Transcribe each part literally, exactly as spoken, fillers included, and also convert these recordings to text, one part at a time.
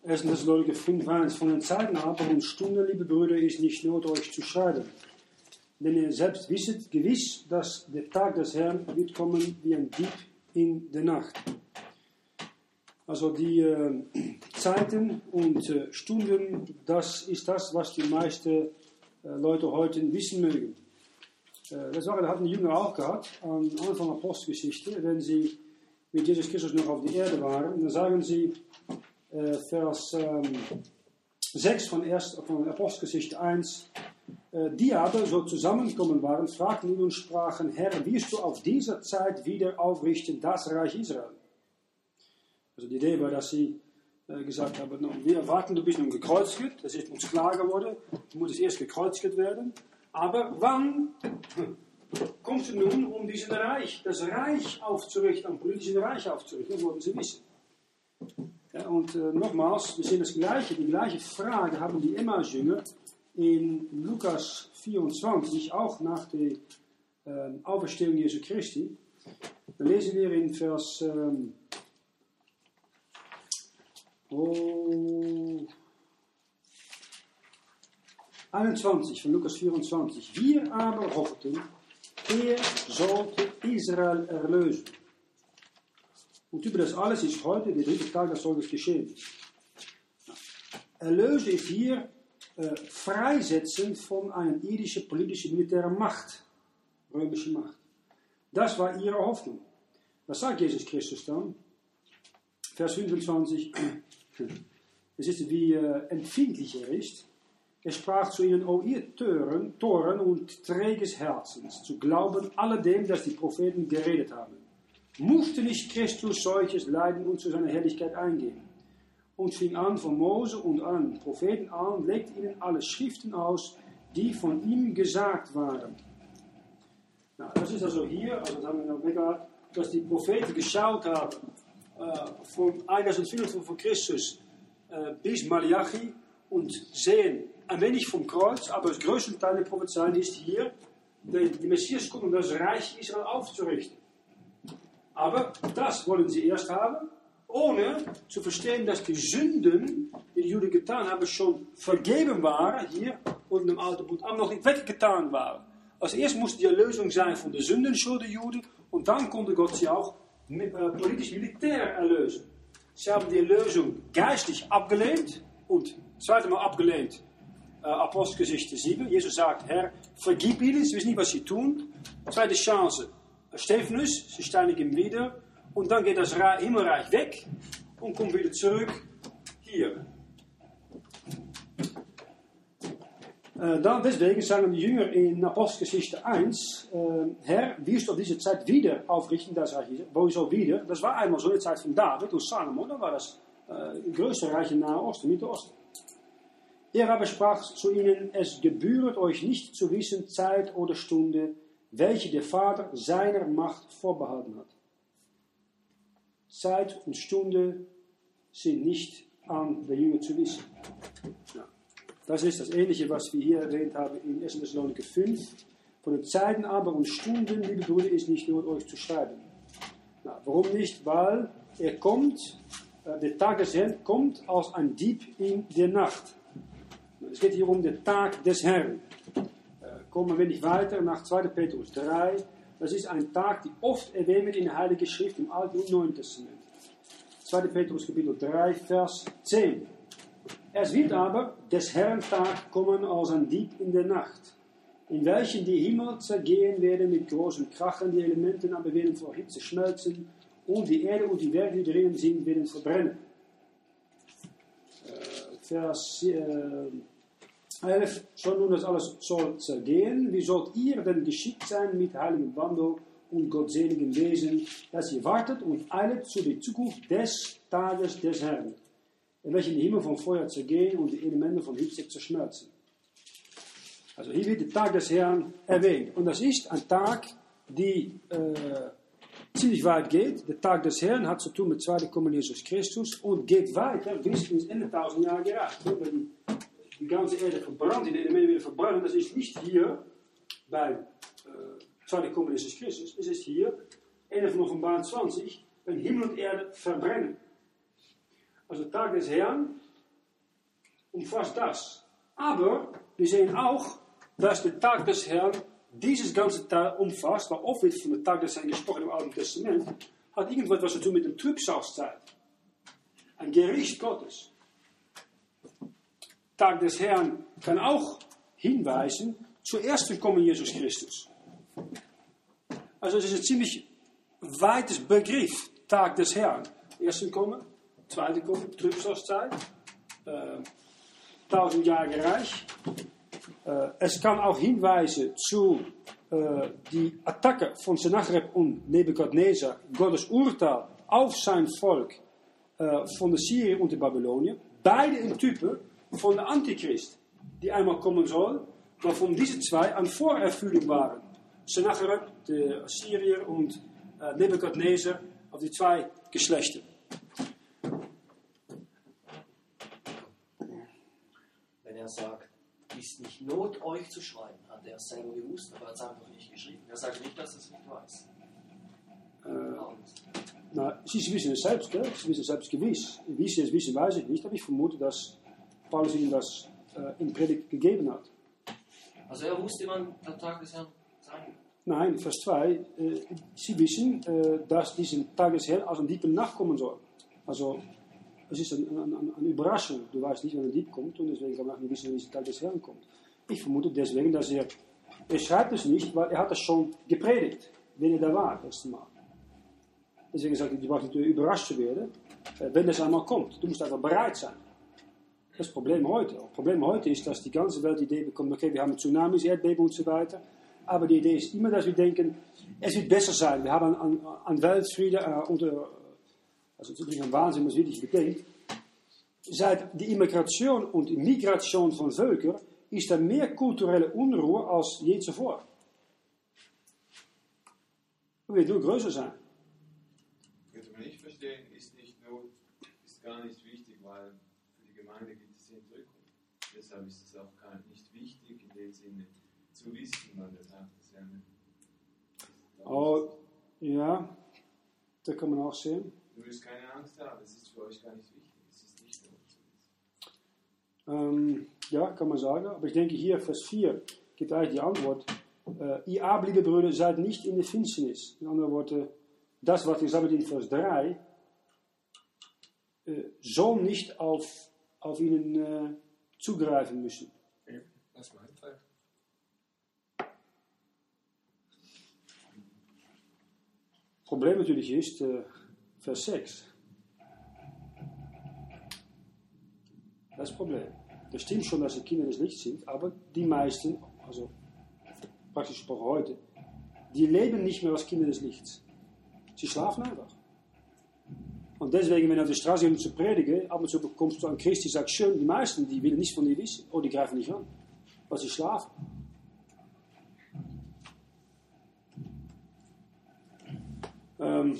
ersten Thessaloniker fünf eins. Von den Zeiten aber und Stunden, liebe Brüder, ist nicht Not, euch zu schreiben. Denn ihr selbst wisset gewiss, dass der Tag des Herrn wird kommen wie ein Dieb in der Nacht. Also die äh, Zeiten und äh, Stunden, das ist das, was die meisten äh, Leute heute wissen mögen. Äh, das war, hatten die Jünger auch gehabt, am Anfang der Apostelgeschichte, wenn sie mit Jesus Christus noch auf der Erde waren. Dann sagen sie, äh, Vers ähm, sechs von, erst, von Apostelgeschichte eins, äh, die aber so zusammengekommen waren, fragten ihn und sprachen, Herr, wirst du auf dieser Zeit wieder aufrichten das Reich Israel? Also die Idee war, dass sie äh, gesagt haben, no, wir erwarten, du bist nun gekreuzigt, das ist uns klar geworden, du musst erst gekreuzigt werden, aber wann kommst du nun, um dieses Reich, das Reich aufzurichten, ein politisches Reich aufzurichten, das wollten sie wissen. Ja, und äh, nochmals, wir sehen das Gleiche, die gleiche Frage haben die Emmaus-Jünger in Lukas vierundzwanzig, auch nach der äh, Auferstehung Jesu Christi. Da lesen wir in Vers ähm, oh, einundzwanzig von Lukas vierundzwanzig. Wir aber hofften, er sollte Israel erlösen. Und über das alles ist heute der dritte Tag, dass solches geschehen ist. Erlösen ist hier äh, Freisetzen von einer irdischen, politischen, militären Macht. Römische Macht. Das war ihre Hoffnung. Was sagt Jesus Christus dann? Vers fünfundzwanzig. Es ist wie äh, empfindlich er ist. Er sprach zu ihnen, o ihr Toren, Toren und träges Herzens, zu glauben alledem, dass die Propheten geredet haben. Musste nicht Christus solches leiden und zu seiner Herrlichkeit eingehen? Und fing an von Mose und allen Propheten an, legte ihnen alle Schriften aus, die von ihm gesagt waren. Na, das ist also hier, also das haben wir noch weggehört, dass die Propheten geschaut haben, äh, von eintausendvierhundert vor Christus äh, bis Malachi und sehen, ein wenig vom Kreuz, aber das größte Teil der Prophezeien ist hier, der, der Messias kommt, um das Reich Israel aufzurichten. Aber das wollen sie erst haben, ohne zu verstehen, dass die Sünden, die die Juden getan haben, schon vergeben waren, hier und im Alten Bund auch noch nicht weggetan waren. Als eerst musste die Erlösung sein von der Sündenschuld der Juden und dann konnte Gott sie auch äh, politisch-militär erlösen. Sie haben die Erlösung geistlich abgelehnt und zweite Mal abgelehnt. Uh, Apostelgeschichte sieben. Jesus sagt, Herr, vergib ihnen, sie wissen nicht, was sie tun. Zweite Chance, Stephanus, sie steinigen ihn wieder. Und dann geht das Himmelreich weg und kommt wieder zurück hier. Uh, dann deswegen sagen die Jünger in Apostelgeschichte eins, uh, Herr, wirst du auf diese Zeit wieder aufrichten, das Reich, wieso wieder? Das war einmal so in der Zeit von David und Salomo, dann war das uh, größte Reich im Nahen Osten, nicht Osten. Er aber sprach zu ihnen, es gebühret euch nicht zu wissen, Zeit oder Stunde, welche der Vater seiner Macht vorbehalten hat. Zeit und Stunde sind nicht an der Jünger zu wissen. Ja. Das ist das Ähnliche, was wir hier erwähnt haben in ersten Thessaloniker fünf. Von den Zeiten aber und Stunden, liebe Brüder, ist nicht nur euch zu schreiben. Na, warum nicht? Weil er kommt, äh, der Tag des Herrn kommt als ein Dieb in der Nacht. Es geht hier um den Tag des Herrn. Äh, kommen wir nicht weiter nach zweiter Petrus drei. Das ist ein Tag, die oft erwähnt wird in der Heiligen Schrift im Alten und Neuen Testament. zweiter Petrus Kapitel drei, Vers zehn. Es wird aber des Herrn Tag kommen als ein Dieb in der Nacht, in welchen die Himmel zergehen werden mit großen Krachen, die Elementen aber werden vor Hitze schmelzen und die Erde und die Werke, die drinnen sind, werden verbrennen. Äh, Vers äh, elf, schon nun das alles soll zergehen, wie sollt ihr denn geschickt sein mit heiligem Wandel und gottseligem Wesen, dass ihr wartet und eilet zu der Zukunft des Tages des Herrn, in welchen die Himmel von Feuer zergehen und die Elemente von Hitze zerschmelzen. Also hier wird der Tag des Herrn erwähnt. Und das ist ein Tag, die äh, ziemlich weit geht. Der Tag des Herrn hat zu tun mit zweiter Kommen Jesus Christus und geht weiter bis ins Ende tausend Jahre gereicht. Wenn die ganze Erde verbrannt, die Elemente wieder verbrennen, das ist nicht hier bei äh, zweiter Kommen Jesus Christus. Es ist hier, Ende von Offenbarung zwanzig, wenn Himmel und Erde verbrennen. Also der Tag des Herrn umfasst das. Aber wir sehen auch, dass der Tag des Herrn dieses ganze Teil umfasst, weil oft wird von der Tag des Herrn gesprochen im Alten Testament, hat irgendwas zu tun mit der Trübsalzeit. Ein Gericht Gottes. Tag des Herrn kann auch hinweisen zur ersten Kommen Jesus Christus. Also es ist ein ziemlich weites Begriff, Tag des Herrn. Ersten Kommen, zweite Kommen, Trübsalzeit, äh, tausendjährige Reich. Äh, es kann auch hinweisen zu äh, die Attacke von Sennacherib und Nebukadnezar, Gottes Urteil auf sein Volk äh, von der Syrië und der Babylonië. Beide ein Typen von der Antichrist, die einmal kommen soll, wovon diese zwei an Vorerfüllung waren. Sennacherib, der Assyrier, und äh, Nebukadnezar, auf die zwei Geschlechter. Wenn er sagt, ist nicht Not, euch zu schreiben, hat er es selber gewusst, aber er hat es einfach nicht geschrieben. Er sagt nicht, dass er es nicht weiß. Äh, na, sie wissen es selbst, gell? Sie wissen es selbst gewiss. Wie sie es wissen, weiß ich nicht, aber ich vermute, dass Paulus ihnen das äh, in Predigt gegeben hat. Also er wusste, wann der Tag des Herrn sein wird. Nein, Vers zwei, äh, sie wissen, äh, dass diesen Tag des Herrn als ein Dieb nachkommen soll. Also, es ist eine, eine, eine Überraschung. Du weißt nicht, wann ein Dieb kommt, und deswegen kann man auch nicht wissen, wann dieser Tag des Herrn kommt. Ich vermute deswegen, dass er, er schreibt es nicht, weil er hat es schon gepredigt, wenn er da war, das erste Mal. Deswegen sagt er, du brauchst nicht überrascht zu werden, äh, wenn das einmal kommt. Du musst einfach bereit sein. Das ist das Problem heute. Das Problem heute ist, dass die ganze Welt die Idee bekommt, okay, wir haben Tsunamis, Erdbeben und so weiter. Aber die Idee ist immer, dass wir denken, es wird besser sein. Wir haben an, an Weltfrieden, äh, und, äh, also natürlich ein Wahnsinn, was wirklich bedenkt. Seit die Immigration und die Migration von Völkern ist er mehr kulturelle Unruhe als je zuvor. Het wird nur größer sein. Könnte man nicht verstehen, ist nicht Not, ist gar nicht wichtig, weil für die Gemeinde gibt es Entrückung. Deshalb ist es auch gar nicht wichtig, in dem Sinne zu wissen, wann der Tag des Herrn ist. Oh, ja, das kann man auch sehen. Du müsst keine Angst haben, es ist für euch gar nicht wichtig, es ist nicht Not zu wissen. Ähm, ja, kann man sagen. Aber ich denke hier, Vers vier gibt eigentlich die Antwort. Äh, ihr ab, liebe Brüder, seid nicht in der Finsternis. In anderen Worten, das, was gesagt wird in Vers drei, äh, soll nicht auf, auf ihnen äh, zugreifen müssen. Ja, das ist mein Fall. Problem natürlich ist, äh, Vers sechs. Das ist das Problem. Das stimmt schon, dass sie Kinder des Lichts sind, aber die meisten, also praktisch gesprochen heute, die leben nicht mehr als Kinder des Lichts. Sie schlafen einfach. Und deswegen, wenn du auf der Straße gehst, um zu predigen, ab und zu kommst du an Christi, sagt schön, die meisten, die willen nichts von dir wissen. Oh, die greifen nicht an, weil sie schlafen. Ähm,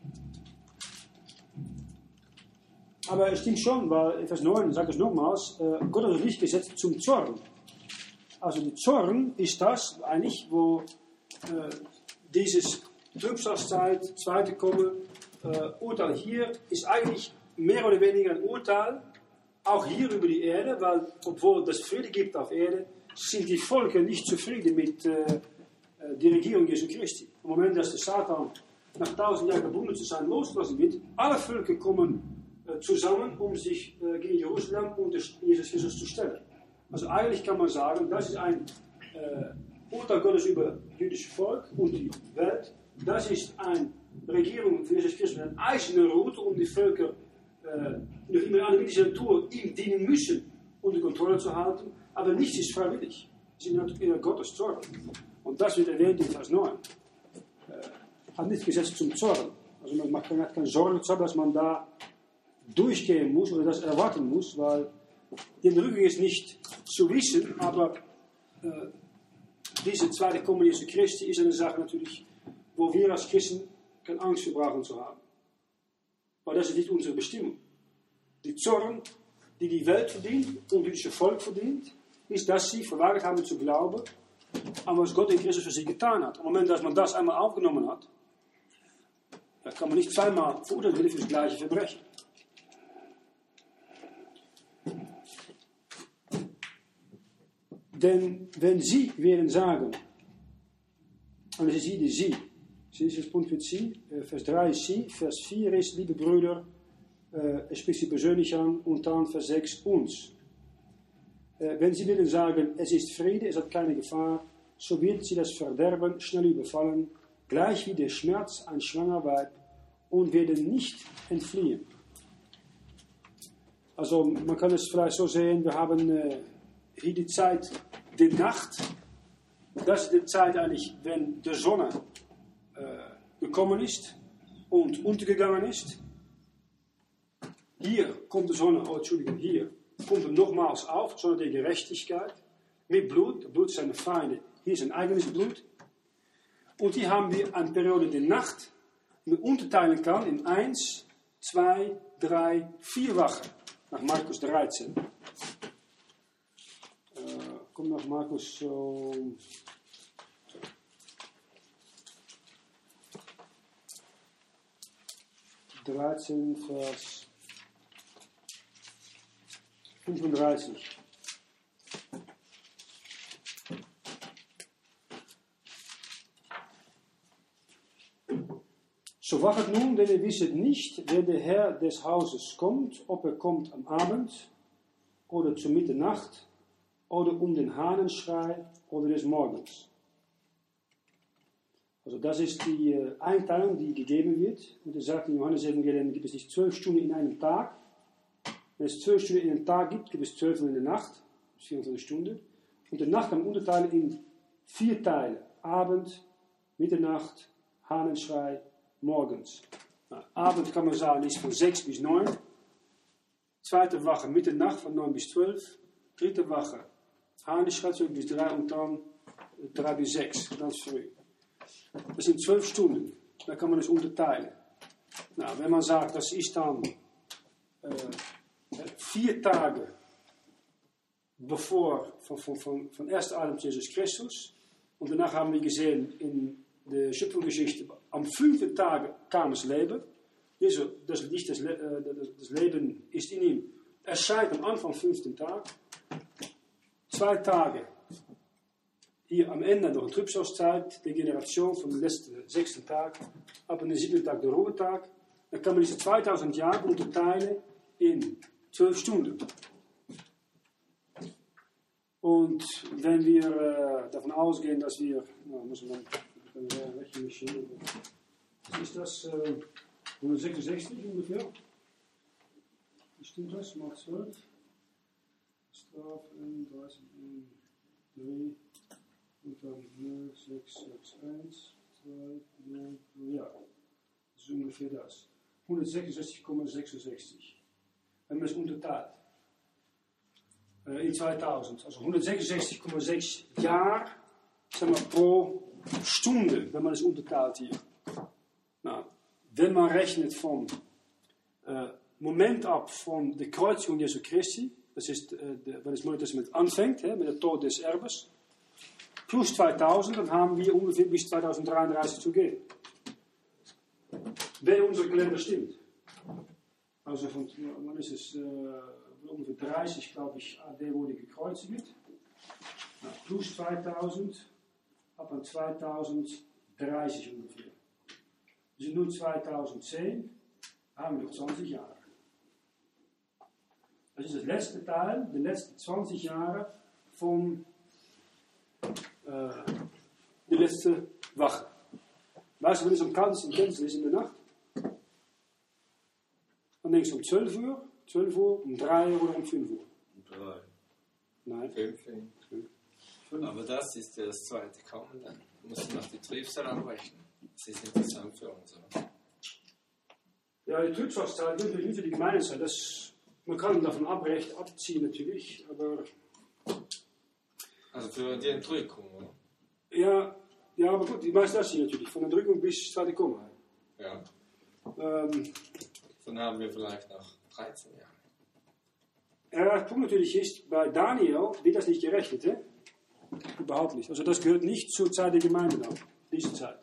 aber es stimmt schon, weil in Vers neun sagt es nochmals, äh, Gott hat das Licht gesetzt zum Zorn. Also die Zorn ist das eigentlich, wo äh, dieses Trübsalzeit, zweite Kommen, äh, Urteil hier ist eigentlich mehr oder weniger ein Urteil, auch hier über die Erde, weil obwohl es Friede gibt auf Erde, sind die Völker nicht zufrieden mit äh, der Regierung Jesu Christi. Im Moment, dass der Satan nach tausend Jahren gebunden zu sein losgelassen wird, alle Völker kommen äh, zusammen, um sich äh, gegen Jerusalem und Jesus Christus zu stellen. Also eigentlich kann man sagen, das ist ein äh, Urteil Gottes über das jüdische Volk und die Welt. Das ist eine Regierung von Jesus Christus mit einer eisernen Rute, um die Völker äh, noch immer eine politische Natur ihm dienen müssen, unter Kontrolle zu halten. Aber nichts ist freiwillig. Sie sind in Gottes Zorn. Und das wird erwähnt in Vers neun. Äh, hat nicht gesetzt zum Zorn. Also man macht keine Sorgen, dass man da durchgehen muss oder das erwarten muss, weil die Entrückung ist nicht zu wissen, aber äh, diese zweite Kommen Jesu Christi ist eine Sache natürlich, wo wir als Christen keine Angst für brauchen zu haben. Weil das ist nicht unsere Bestimmung. Die Zorn, die die Welt verdient und das jüdische Volk verdient, ist, dass sie verweigert haben zu glauben an was Gott in Christus für sie getan hat. Im Moment, dass man das einmal aufgenommen hat, da kann man nicht zweimal verurteilt werden für das gleiche Verbrechen. denn wenn sie werden sagen, und es ist hier die sie, sie ist das Punkt für sie, Vers drei ist sie, Vers vier ist, liebe Brüder, äh, es spricht sie persönlich an, und dann Vers sechs uns. Äh, wenn sie willen sagen, es ist Friede, es hat keine Gefahr, so wird sie das Verderben schnell überfallen, gleich wie der Schmerz ein schwanger Weib, und werden nicht entfliehen. Also man kann es vielleicht so sehen, wir haben äh, hier die Zeit der Nacht. Das ist die Zeit eigentlich, wenn die Sonne äh, gekommen ist und untergegangen ist. Hier kommt die Sonne, oh Entschuldigung, hier kommt er nochmals auf, Sonne der Gerechtigkeit, mit Blut, das Blut seiner Feinde, hier ist ein eigenes Blut. Und hier haben wir eine Periode der Nacht, die man unterteilen kann in eins, zwei, drei, vier Wachen, nach Markus dreizehn. Äh, kommt nach Markus so... dreizehn, Vers fünfunddreißig. So wachet nun, denn ihr wisset nicht, wer der Herr des Hauses kommt, ob er kommt am Abend oder zur Mitternacht oder um den Hahnenschrei oder des Morgens. Also das ist die äh, Einteilung, die gegeben wird. Und er sagt in Johannes Evangelium, gibt es nicht zwölf Stunden in einem Tag. Wenn es zwölf Stunden in einem Tag gibt, gibt es zwölf in der Nacht, das ist vierundzwanzig Stunden. Und die Nacht kann man unterteilen in vier Teile. Abend, Mitternacht, Hahnenschrei, morgens. Na, Abend kann man sagen, ist von sechs bis neun. Zweite Wache, Mitternacht von neun bis zwölf. Dritte Wache, Hahnenschrei zwölf bis drei und dann drei bis sechs, ganz früh. Das sind zwölf Stunden. Da kann man es unterteilen. Nou, wenn man sagt, das ist dann äh, vier Tage bevor von, von, von, von erster Adem Jesus Christus. Und danach haben wir gesehen in der Schöpfungsgeschichte, am fünften Tag kam das Leben. Jesus, das, nicht das, äh, das Leben ist in ihm. Erscheint am Anfang vom fünften Tag. Zwei Tage. Hier am Ende noch eine Trübsalzeit, die Generation vom letzten sechsten Tag, ab an den siebten Tag der Ruhetag. Dann kann man diese zweitausend Jahre unterteilen in zwölf Stunden. Und wenn wir äh, davon ausgehen, dass wir, na, müssen wir dann rechnen, was ist das, äh, hundertsechsundsechzig ungefähr? Stimmt das? Mal zwölf. Strafen, dreißig, drei. Und dann null, sechs, sechs, eins, zwei, null, ja, das ist ungefähr das. hundertsechsundsechzig Komma sechsundsechzig. Wenn man es unterteilt. Äh, in zweitausend. Also hundertsechsundsechzig Komma sechs Jaar, sagen wir, pro Stunde, wenn man es unterteilt hier. Nou, wenn man rechnet vom äh, Moment ab von der Kreuzigung Jesu Christi, das ist, äh, de, wenn das Neue Testament anfängt, hè, mit der Tod des Erbes, plus zweitausend, dann haben wir ungefähr bis zweitausenddreiunddreißig zu gehen. Wenn unsere Kalender stimmt. Also von, wann ist es, äh, ungefähr dreißig, glaube ich, A D wurde gekreuzigt. Na, plus zweitausend, ab an zweitausenddreißig ungefähr. Dus nun zweitausendzehn, haben wir noch zwanzig Jahre. Das ist das letzte Teil, die letzten zwanzig Jahre von äh, die letzte Wache. Weißt du, wenn es am kaltesten Fenster ist in der Nacht? Dann denkst du um zwölf Uhr, zwölf Uhr, um drei Uhr oder um fünf Uhr? Um drei. Nein. fünfzehn. Aber das ist ja das zweite Kommen, dann musst du noch die Trübsal anrechnen. Das ist interessant für uns. Oder? Ja, die Trübsalzeit gilt natürlich nicht für die Gemeindezeit. Das, man kann davon abrecht, abziehen natürlich, aber... Also für die Entrückung, oder? Ja, ja, aber gut, die meisten das hier natürlich, von der Entrückung bis zweite Kommen. Ja. Ähm, Dann haben wir vielleicht noch dreizehn Jahre. Ja, der Punkt natürlich ist, bei Daniel wird das nicht gerechnet, hè? Überhaupt nicht. Also das gehört nicht zur Zeit der Gemeinde dann, diese Zeit.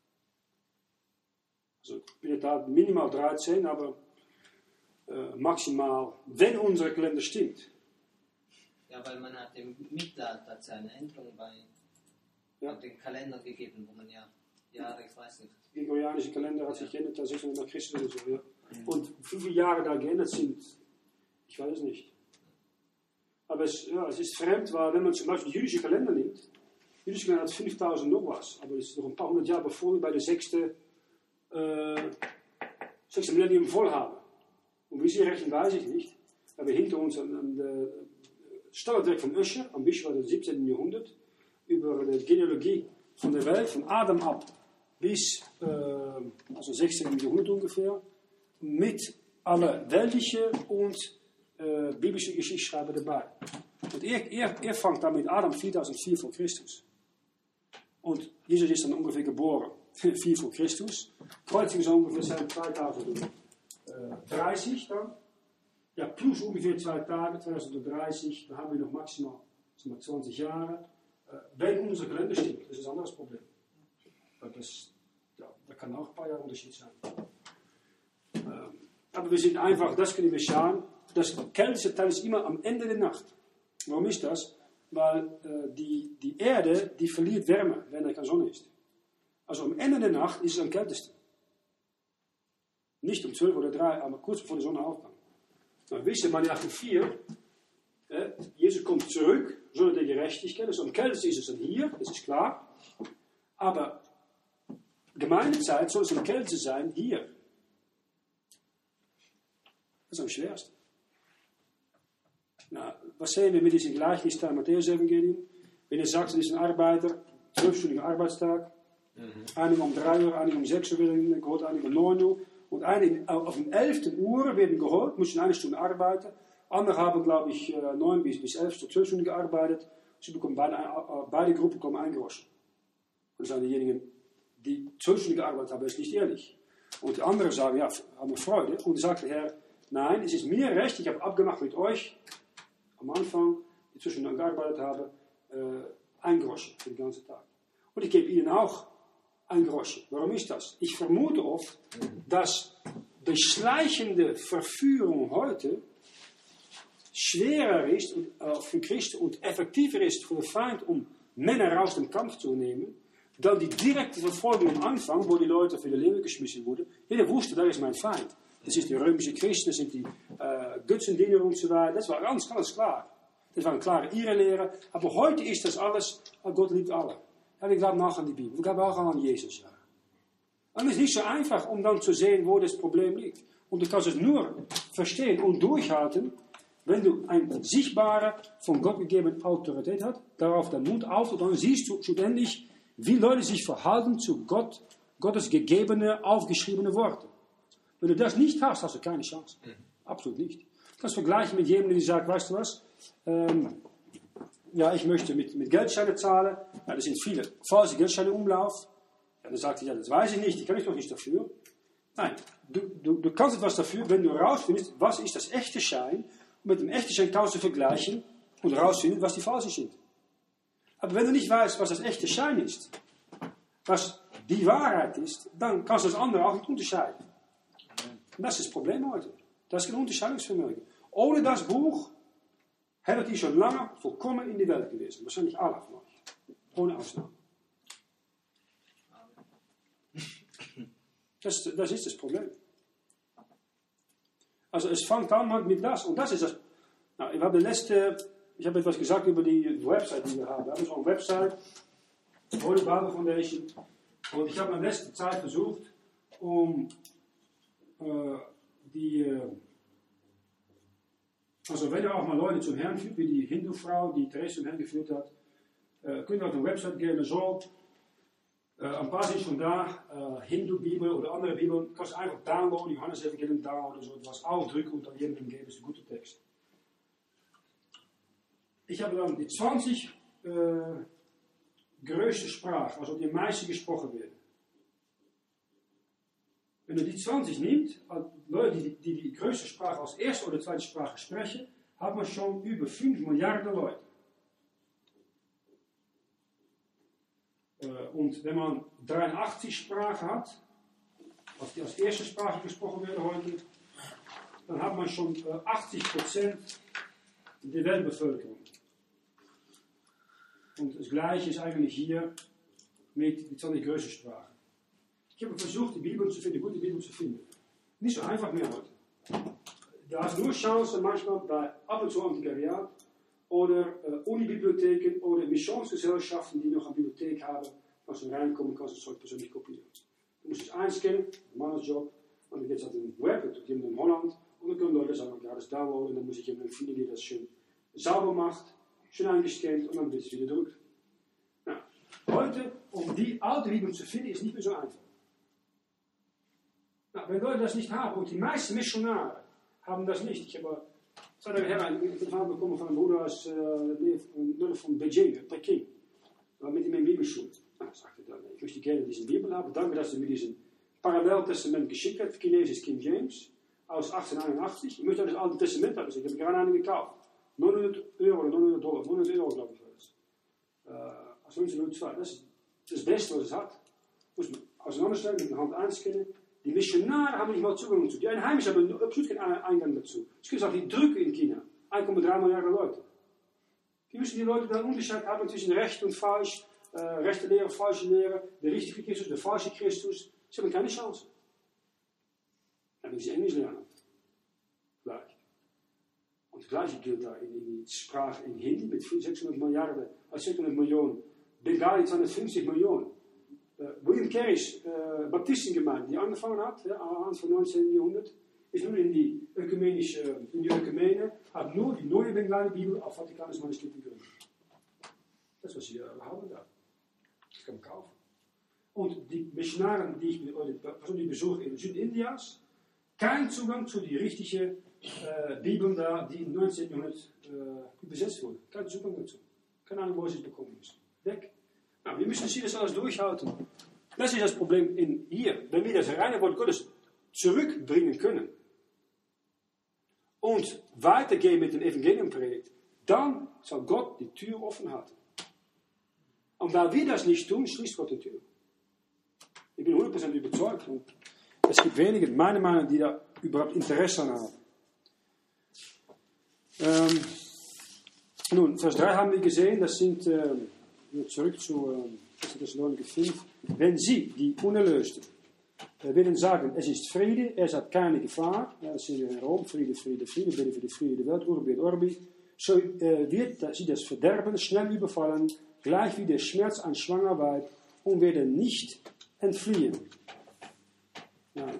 Also in der Tat minimal dreizehn, aber äh, maximal, wenn unsere Kalender stimmt, Ja, weil man hat im Mittelalter hat es eine Änderung bei Ja. den Kalendern gegeben, wo man ja Jahre, ich weiß nicht. Der gregorianische Kalender hat sich geändert, da sechshundert nach Christus oder so. Ja. Und wie viele Jahre da geändert sind, ich weiß es nicht. Aber es, ja, es ist fremd, weil wenn man zum Beispiel den jüdischen Kalender nimmt, der jüdische Kalender hat fünftausend noch was, aber das ist noch ein paar hundert Jahre bevor wir bei der sechsten äh, sechste Millennium voll haben. Und wie sie rechnen, weiß ich nicht. Aber hinter uns an, an der Standardwerk von Ussher, am Bischof des siebzehnten Jahrhunderts, über die Genealogie von der Welt, von Adam ab bis äh, also sechzehnten Jahrhundert ungefähr, mit aller weltliche und äh, biblische Geschichtsschreiber dabei. Und er, er, er fängt dann mit Adam viertausendvier vor Christus. Und Jesus ist dann ungefähr geboren, vier vor Christus. Kreuzigung so ungefähr seit zweitausenddreißig dann. Ja, plus ungefähr zwei Tage, zweitausenddreißig, dann haben wir noch maximal zwanzig Jahre. Wenn unser Kalender stimmt, das ist ein anderes Problem. Das, ja, da kann auch ein paar Jahre Unterschied sein. Ähm, aber wir sind einfach, das können wir schauen, das kälteste Teil ist immer am Ende der Nacht. Warum ist das? Weil äh, die, die Erde, die verliert Wärme, wenn da keine Sonne ist. Also am Ende der Nacht ist es am kältesten. Nicht um zwölf oder drei, aber kurz bevor die Sonne aufkommt. Nou, wissen Malachi vier, äh, Jesus kommt zurück, Sonne der Gerechtigkeit, also am kältesten ist es dann hier, das ist klar. Aber Gemeindezeit soll es am kältesten sein, hier. Das ist am schwersten. Nou, was sehen wir mit diesem Gleichnis in Matthäus-Evangelium? Wenn er sagt, es ist ein Arbeiter, zwölfstündiger Arbeitstag, mhm. einige um drei Uhr, einige um sechs Uhr werden geholt, einige um neun Uhr. Und einige auf dem elften Uhr werden geholt, müssen eine Stunde arbeiten. Andere haben, glaube ich, neun bis, bis elf, zwölf Stunden gearbeitet. Sie bekommen beide, beide Gruppen bekommen ein Groschen. Und das sind diejenigen, die zwölf Stunden gearbeitet haben, ist nicht ehrlich. Und die anderen sagen, ja, haben wir Freude. Und dann sagt der Herr, nein, es ist mir recht, ich habe abgemacht mit euch, am Anfang, die zwölf Stunden gearbeitet haben, äh, ein Groschen für den ganzen Tag. Und ich gebe ihnen auch ein Groschen. Warum ist das? Ich vermute oft, dass die schleichende Verführung heute schwerer ist äh, für Christen und effektiver ist für den Feind, um Männer aus dem Kampf zu nehmen, dann die direkte Verfolgung am Anfang, wo die Leute für die Leber geschmissen wurden. Jeder wusste, das ist mein Feind. Das ist die römische Christen, das sind die äh, Götzendiener und so weiter. Das war ganz, ganz klar. Das war eine klare Irrlehre. Aber heute ist das alles, Gott liebt alle. Ja, wir glauben auch an die Bibel. Wir glauben auch an Jesus. Ja. Und es ist nicht so einfach, um dann zu sehen, wo das Problem liegt. Und du kannst es nur verstehen und durchhalten, wenn du eine sichtbare, von Gott gegebene Autorität hast, darauf den Mund auf und dann siehst du schlussendlich, wie Leute sich verhalten zu Gott, Gottes gegebene, aufgeschriebene Worte. Wenn du das nicht hast, hast du keine Chance. Mhm. Absolut nicht. Du kannst vergleichen mit jemandem, der sagt, weißt du was, ähm, ja, ich möchte mit, mit Geldscheine zahlen. Ja, da sind viele falsche Geldscheine im Umlauf. Ja, dann sagt er, ja, das weiß ich nicht, ich kann ich doch nicht dafür. Nein, du, du, du kannst etwas dafür, wenn du herausfindest, was ist das echte Schein. Und mit dem echten Schein kannst du vergleichen und herausfinden, was die falschen sind. Aber wenn du nicht weißt, was das echte Schein ist, was die Wahrheit ist, dann kannst du das andere auch nicht unterscheiden. Und das ist das Problem heute. Das ist kein Unterscheidungsvermögen. Ohne das Buch hätte die schon lange vollkommen in die Welt gewesen. Wahrscheinlich alle von euch. Ohne Ausnahme. Das, das ist das Problem. Also es fängt an mit das. Und das ist das. Nou, ich habe letzte, ich habe etwas gesagt über die Website, die wir haben. Wir haben so eine Website, Holy Bible Foundation. Und ich habe in letzter Zeit versucht, um äh, die, äh, also wenn ihr auch mal Leute zum Herrn führt, wie die Hindu-Frau, die Therese zum Herrn geführt hat, äh, könnt ihr auf die Website gehen, so, äh, ein paar sind schon da, äh, Hindu-Bibel oder andere Bibeln, kannst du einfach downloaden, Johannes-Evangelium downloaden, so etwas ausdrücken und dann jemandem geben, das ist ein guter Text. Ich habe dann die zwanzig äh, größte Sprachen, also die am meisten gesprochen werden. Wenn du die zwanzig nimmst, Leute, die, die die größte Sprache als erste oder zweite Sprache sprechen, hat man schon über fünf Milliarden Leute. Und wenn man dreiundachtzig Sprachen hat, was die als erste Sprache gesprochen werden heute, dann hat man schon achtzig Prozent der Weltbevölkerung. Und das Gleiche ist eigentlich hier mit, mit so einer Größensprache. Ich habe versucht, die Bibel zu finden, die gute Bibel zu finden. Nicht so einfach mehr heute. Da ist nur Chance manchmal bei ab und zu Antiquariat oder äh, Unibibliotheken oder Missionsgesellschaften, die noch eine Bibliothek haben. Als du reinkommt, kannst du es Zeug persönlich kopieren. Du musst es einscannen, ein Mannesjob, und dann geht es auf den Web, das gibt in Holland, und dann können Leute sagen, okay, das downloaden, dann muss ich jemanden finden, der das schön sauber macht, schön eingescannt und dann wird es wieder gedruckt. Ja. Heute, um die alte Bibel zu finden, ist nicht mehr so einfach. Na, wenn Leute das nicht haben, und die meisten Missionare haben das nicht. Ich habe einen Verfahren bekommen von einem Bruder aus äh, von Beijing, Peking, mit ihm in Bibelschule. Nou, sagte dann, ich möchte gerne diese Bibel haben. Danke, dass du mir diesen Paralleltestament geschickt hast, Chinesisch King James, aus achtzehnhunderdeinundachtzig. Ich möchte das Alte Testament haben. Ich habe gerade einen gekauft. neunhundert Euro oder neunhundert Dollar. neunhundert Euro, glaube ich, war das. Äh, aus neunzehnhundertzwei. Das ist das Beste, was es hat. Muss man auseinanderstellen, mit der Hand einscannen. Die Missionare haben nicht mal Zugang dazu. Die Einheimischen haben absolut keinen Eingang dazu. Es gibt auch die Drücke in China. eins Komma drei Milliarden Leute. Die müssen die Leute dann Unterschied haben zwischen recht und falsch, äh, rechte Lehre, falsche Lehre, der richtige Christus, der falsche Christus. Sie haben keine Chance. Dann müssen sie Englisch lernen. Vielleicht. Und das Gleiche gilt da in, in die Sprache in Hindi mit sechshundert Milliarden, äh, sechshundert Millionen. Bengali zweihundertfünfzig Millionen. Uh, William Carey's uh, Baptistengemeinde, die angefangen hat, ja, Anfang des neunzehnten Jahrhunderts, ist nun in die ökumenische, in die Ökumene, hat nur die neue Bengali-Bibel auf Vatikanisches Manuskript gegründet. Das, was sie uh, haben da. Das kann man kaufen. Und die Missionaren, die ich, oder die Personen, die ich besuche in Südindias, kein Zugang zu die richtige uh, Bibel da, die im neunzehnten Jahrhundert uh, übersetzt wurde. Kein Zugang dazu. Keine Ahnung, wo sie es bekommen müssen. Weg. Nou, wir müssen sie das alles durchhalten. Das ist das Problem in hier. Wenn wir das reine Wort Gottes zurückbringen können und weitergehen mit dem Evangeliumprojekt, dann soll Gott die Tür offen halten. Und da wir das nicht tun, schließt Gott die Tür. Ich bin hundert Prozent überzeugt. Und es gibt wenige, meiner Meinung nach, die da überhaupt Interesse an haben. Ähm, nun, Vers drei haben wir gesehen, das sind... Ähm, zurück zu äh, Thessaloniker fünf. Wenn sie, die Unerlösten, äh, willen sagen, es ist Friede, es hat keine Gefahr, ja, das sind wir in Rom, Friede, Friede, Friede, beten für die Friede der Welt, Urbi et Orbi, so äh, wird sie das Verderben schnell überfallen, gleich wie der Schmerz an schwanger Weib, und werden nicht entfliehen. Ja,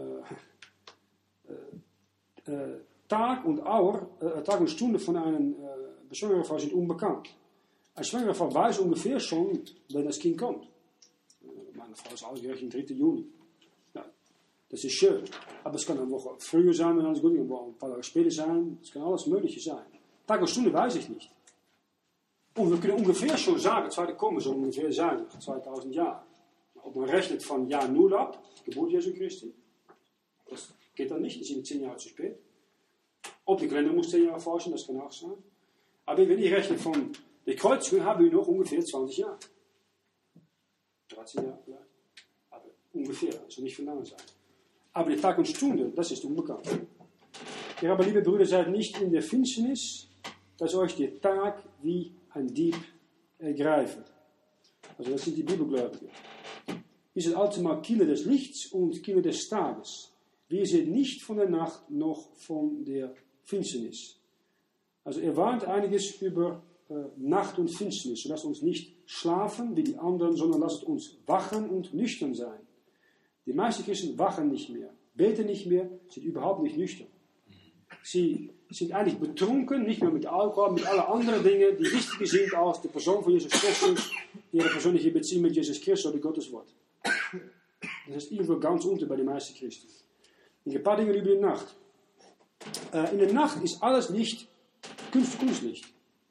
äh, äh, Tag und Auer, äh, Tag und Stunde von einem äh, beschwangeren Frau sind unbekannt. Ein schwangere Frau weiß ungefähr schon, wenn das Kind kommt. Meine Frau ist ausgerechnet am dritten Juni. Ja, das ist schön. Aber es kann eine Woche früher sein, wenn alles gut ist, ein paar Tage später sein. Es kann alles Mögliche sein. Tag und Stunde weiß ich nicht. Und wir können ungefähr schon sagen, das zweite Kommen soll ungefähr sein, nach zweitausend Jahren. Ob man rechnet von Jahr null ab, Geburt Jesu Christi, das geht dann nicht, das sind zehn Jahre zu spät. Ob die Kalender muss zehn Jahre forschen, das kann auch sein. Aber wenn ich rechne von die Kreuzigung haben wir noch ungefähr zwanzig Jahre. dreizehn Jahre vielleicht. Aber ungefähr, das soll nicht viel länger sein. Aber die Tag und Stunde, das ist unbekannt. Ja, aber liebe Brüder, seid nicht in der Finsternis, dass euch der Tag wie ein Dieb ergreift. Also das sind die Bibelgläubigen. Ihr seid allzumal Kinder des Lichts und Kinder des Tages. Wir sind nicht von der Nacht noch von der Finsternis. Also er warnt einiges über äh, Nacht und Finsternis. Lasst uns nicht schlafen wie die anderen, sondern lasst uns wachen und nüchtern sein. Die meisten Christen wachen nicht mehr, beten nicht mehr, sind überhaupt nicht nüchtern. Sie sind eigentlich betrunken, nicht mehr mit Alkohol, mit allen anderen Dingen, die wichtiger sind als die Person von Jesus Christus, ihre persönliche Beziehung mit Jesus Christus oder Gottes Wort. Das ist irgendwo ganz unten bei den meisten Christen. Und ein paar Dinge über die Nacht. Äh, in der Nacht ist alles Licht Kunst, Kunstlicht.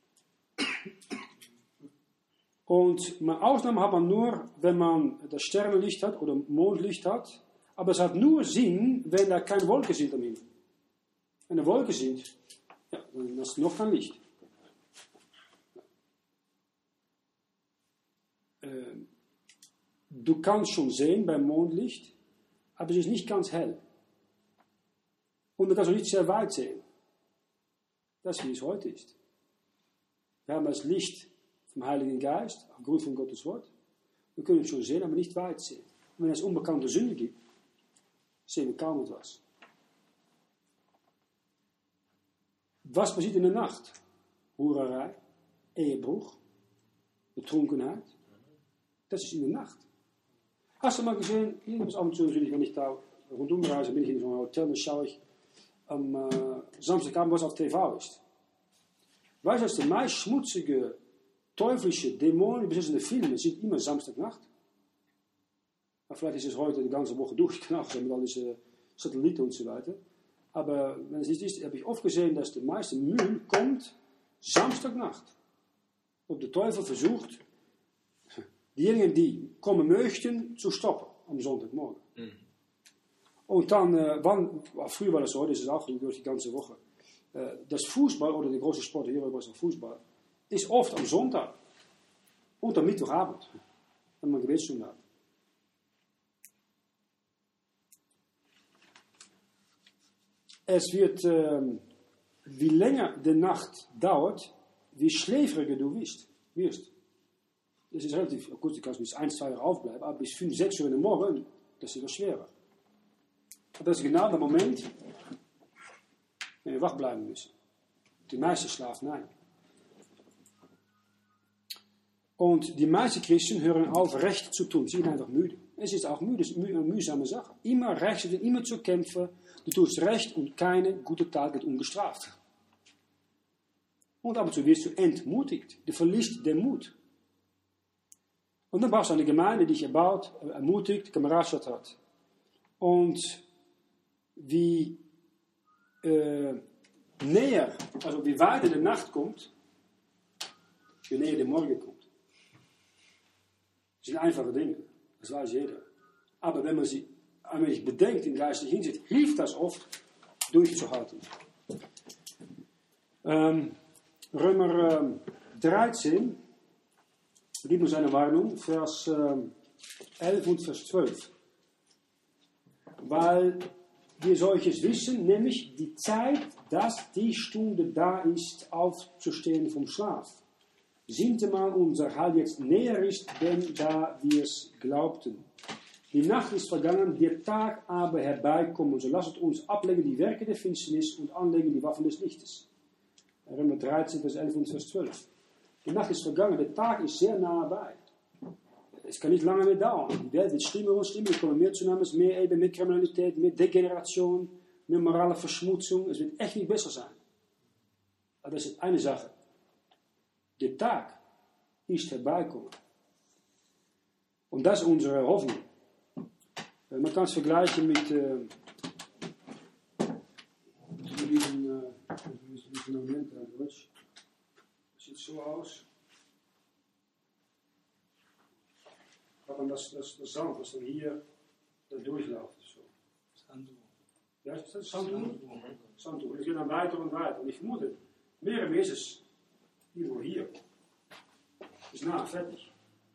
Und eine Ausnahme hat man nur, wenn man das Sternenlicht hat oder Mondlicht hat. Aber es hat nur Sinn, wenn da keine Wolken sind am Himmel. Wenn da Wolken sind, ja, dann ist noch kein Licht. Ähm, du kannst schon sehen beim Mondlicht, aber es ist nicht ganz hell. Und du kannst auch nicht sehr weit sehen. Das ist, wie es heute ist. Wir haben das Licht vom Heiligen Geist, aufgrund von Gottes Wort. Wir können es schon sehen, aber nicht weit sehen. Und wenn es unbekannte Sünde gibt, sehen wir kaum etwas. Was passiert in der Nacht? Hurerei, Ehebruch, Betrunkenheit. Das ist in der Nacht. Hast du mal gesehen, ich habe es ab und zu natürlich, wenn ich da rundum reise, bin ich in so einem Hotel, dann schaue ich am äh, Samstagabend, was auf T V ist. Weißt du, dass die meist schmutzige, teuflische, dämonenbesitzende Filme sind immer Samstagnacht? Aber vielleicht ist es heute die ganze Woche durchgeknallt mit all diese Satelliten und so weiter. Aber wenn es nicht ist, habe ich oft gesehen, dass die meiste Mühe kommt Samstagnacht. Ob der Teufel versucht, diejenigen, die kommen möchten, zu stoppen am Sonntagmorgen. Mhm. Und dann, äh, wann, früher war das so, das ist auch durch die ganze Woche, äh, das Fußball, oder der große Sport hier was auch Fußball, ist oft am Sonntag und am Mittwochabend, wenn man Gebetsstunde hat. Es wird, ähm, wie länger die Nacht dauert, wie schläfriger du wirst. wirst. Das ist relativ, gut, du kannst bis eins, zwei Uhr aufbleiben, aber bis fünf, sechs Uhr in der Morgen, das ist wieder schwerer. Und das ist genau der Moment, wenn wir wach bleiben müssen. Die meisten schlafen ein. Und die meisten Christen hören auf, Recht zu tun. Sie sind einfach müde. Es ist auch müde, es ist eine mühsame Sache. Immer Recht zu tun, immer zu kämpfen. Du tust Recht und keine gute Tat wird ungestraft. Und ab und zu wirst du entmutigt. Du verlierst den Mut. Und dann brauchst du eine Gemeinde, die dich erbaut, ermutigt, Kameradschaft hat. Und wie äh, näher, also wie weiter die Nacht kommt, wie näher der Morgen kommt. Das sind einfache Dinge, das weiß jeder. Aber wenn man sie ein wenig bedenkt, in geistlicher Hinsicht, hilft das oft, durchzuhalten. Ähm, Römer ähm, dreizehn gibt uns eine Warnung, Vers ähm, elf und Vers zwölf. Weil wir solches wissen, nämlich die Zeit, dass die Stunde da ist, aufzustehen vom Schlaf. Sintemal unser Heil jetzt näher ist, denn da wir es glaubten. Die Nacht ist vergangen, der Tag aber herbeikommen. So lasst uns ablegen die Werke der Finsternis und anlegen die Waffen des Lichtes. Römer dreizehn, Vers elf und Vers zwölf. Die Nacht ist vergangen, der Tag ist sehr nah bei. Es kann nicht lange mehr dauern. Die Welt wird schlimmer und schlimmer. Es kommen mehr Tsunamis, mehr Eben, mehr Kriminalität, mehr Degeneration, mehr morale Verschmutzung. Es wird echt nicht besser sein. Aber das ist eine Sache. Der Tag ist herbeikommen. Und das ist unsere Hoffnung. Man kann es vergleichen mit, äh, mit diesem äh, Moment. Das sieht so aus. Aber das, das, das Sand, was dann hier da durchläuft. So. Sandtuch. Ja, ist das Sandtuch? Sandtuch. Es geht dann weiter und weiter. Und ich vermute, mehr und mehr ist es irgendwo hier. Ist nah, fertig.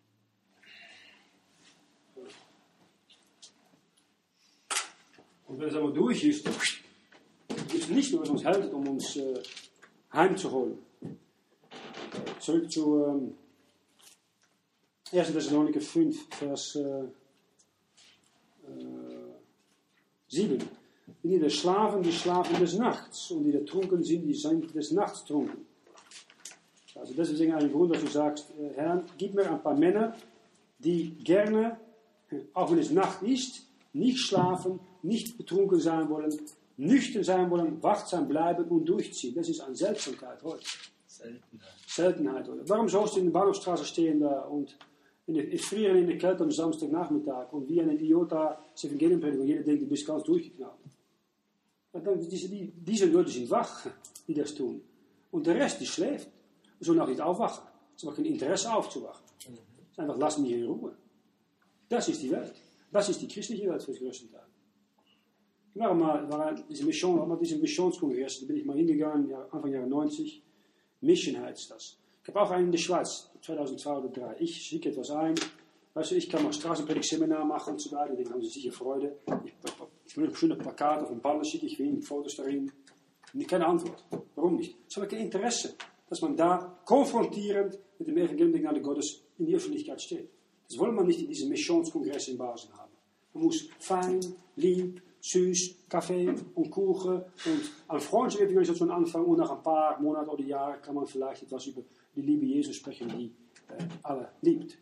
Und wenn es einmal durch ist, ist es nicht nur, was uns hält, um uns äh, heimzuholen. Zurück zu ähm, erster Thessaloniker fünf, Vers äh, äh, sieben. Die der Schlafen, die schlafen des Nachts, und die der trunken sind, die sind des Nachts trunken. Also das ist ein Grund, dass du sagst, äh, Herr, gib mir ein paar Männer, die gerne, auch wenn es Nacht ist, nicht schlafen, nicht betrunken sein wollen, nüchtern sein wollen, wachsam bleiben und durchziehen. Das ist eine Seltsamkeit heute. Seltenheit. Seltenheit heute. Warum sollst du in der Bahnhofstraße stehen da und in der, frieren in der Kälte am Samstagnachmittag und wie ein Idiot da das Evangelium predigen und jeder denkt, du bist ganz durchgeknallt. Und dann, diese, die, diese Leute sind wach, die das tun. Und der Rest, die schläft. Die sollen auch nicht aufwachen. Sie haben kein Interesse aufzuwachen. Sie einfach lassen mich in Ruhe. Das ist die Welt. Das ist die christliche Welt für den größten Teil. Ich war mal, war diese Mission, mal diese Missionskongress, da bin ich mal hingegangen, ja, Anfang Jahre neunzig. Mission heißt das. Ich habe auch einen in der Schweiz, zweitausendzwei oder zweitausenddrei. Ich schicke etwas ein. Weißt du, ich kann mal Straßenpredigt-Seminar machen und so weiter. Da haben sie sicher Freude. Ich, ich will schöne Plakate von Pannen schicke ich hin, Fotos darin. Und keine Antwort. Warum nicht? Ich habe kein Interesse. dass man da konfrontierend mit dem Evangelium der Gnade Gottes in die Öffentlichkeit steht. Das wollen wir nicht in diesem Missionskongress in Basel haben. Man muss fein, lieb, süß, Kaffee und Kuchen und an freundliche Evangelisation anfangen und nach ein paar Monaten oder Jahren kann man vielleicht etwas über die Liebe Jesus sprechen, die äh, alle liebt.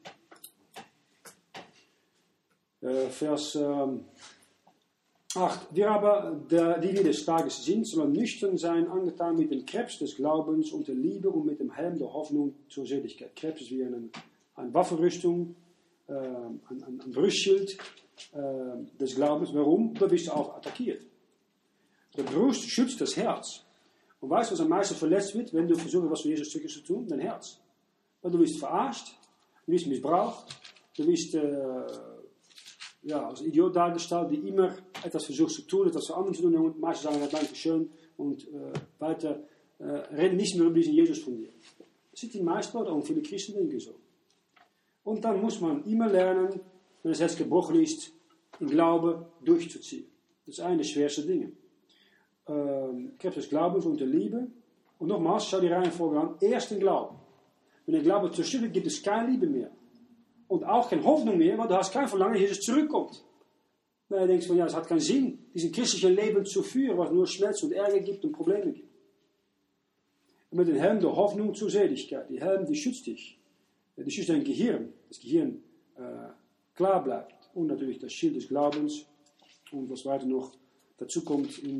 Äh, Vers ähm, acht. Wir aber, der, die wir des Tages sind, sollen nüchtern sein, angetan mit dem Krebs des Glaubens und der Liebe und mit dem Helm der Hoffnung zur Seligkeit. Krebs ist wie eine, eine Waffenrüstung, äh, ein, ein, ein Brustschild äh, des Glaubens. Warum? Da bist du auch attackiert. Der Brust schützt das Herz. Und weißt du, was am meisten verletzt wird, wenn du versuchst, was für Jesus zu tun? Dein Herz. Weil du bist verarscht, du bist missbraucht, du bist äh, ja, als Idiot dargestellt, die immer etwas versucht zu tun, etwas für andere zu tun, und meistens sagen, ja, danke schön, und äh, weiter äh, reden nicht mehr über diesen Jesus von dir. Das sind die meisten Leute, und viele Christen denken so. Und dann muss man immer lernen, wenn das Herz gebrochen ist, im Glaube durchzuziehen. Das ist eine der schwersten Dinge. Ähm, ich habe das Glaubens und der Liebe. Und nochmals, schau die Reihenfolge an. Erst den Glauben. Wenn der Glaube zerstört wird, gibt es keine Liebe mehr. Und auch keine Hoffnung mehr, weil du hast kein Verlangen, dass Jesus zurückkommt. Weil du denkst, von, ja, es hat keinen Sinn, diesen christlichen Leben zu führen, was nur Schmerz und Ärger gibt und Probleme gibt. Und mit dem Helm der Hoffnung zur Seligkeit. Die Helm, die schützt dich. Die schützt dein Gehirn. Das Gehirn äh, klar bleibt. Und natürlich das Schild des Glaubens. Und was weiter noch dazu kommt in